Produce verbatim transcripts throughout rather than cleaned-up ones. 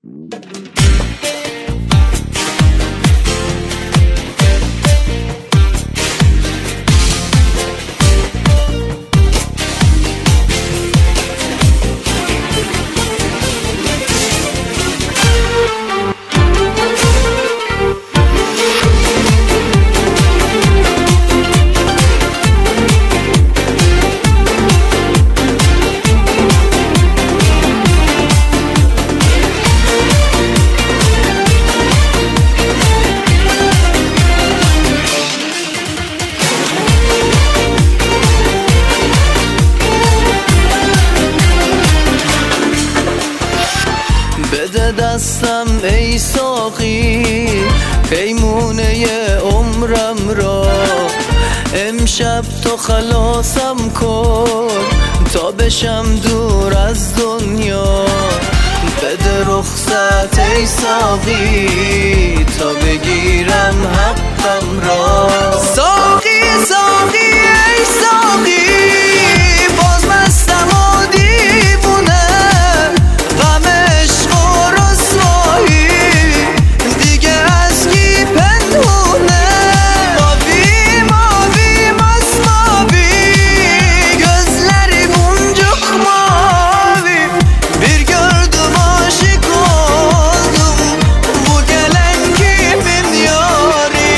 بده دستم ای ساقی پیمونه عمرم را، امشب تو خلاصم کن تا بشم دور از دنیا. بده رخصت ای ساقی تا بگیرم حقم را. ساقی ساقی ای ساقی باز مستم و دیوونه، غم عشق و رسوایی دیگه از کی پنهونه. ماوی ماوی masmavi gözlerim boncuk mavi، bir gördüm aşık oldum bu gelen kimin yari.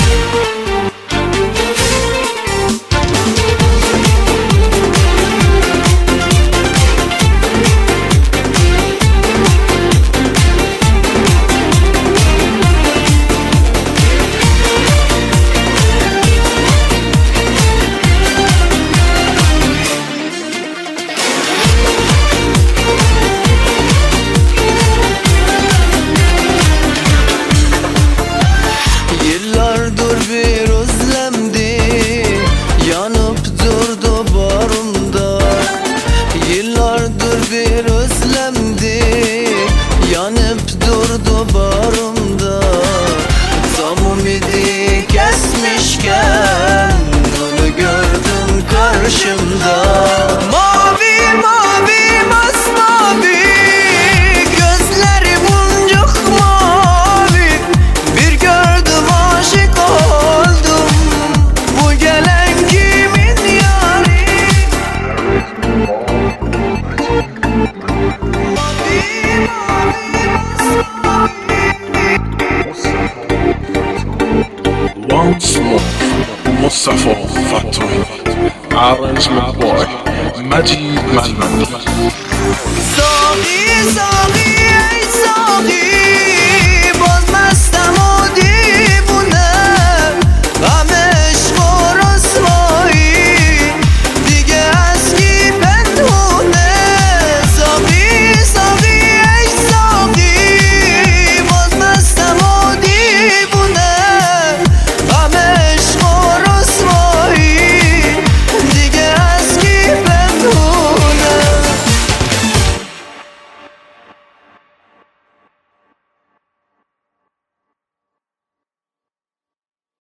Yıllardır bir özlemdi yanıp durdu bağrımda. Yıllardır bir özlemdi yanıp durdu bağrımda. Tam ümidi kesmişken onu gördüm karşımda. Mavi mavi masmavi gözleri boncuk mavi, bir gördüm aşık oldum bu gelen kimin yari. Mavi mavi masmavi. Once more, Mustafa Fattoy, arrangement boy, Majid Malman. Sağ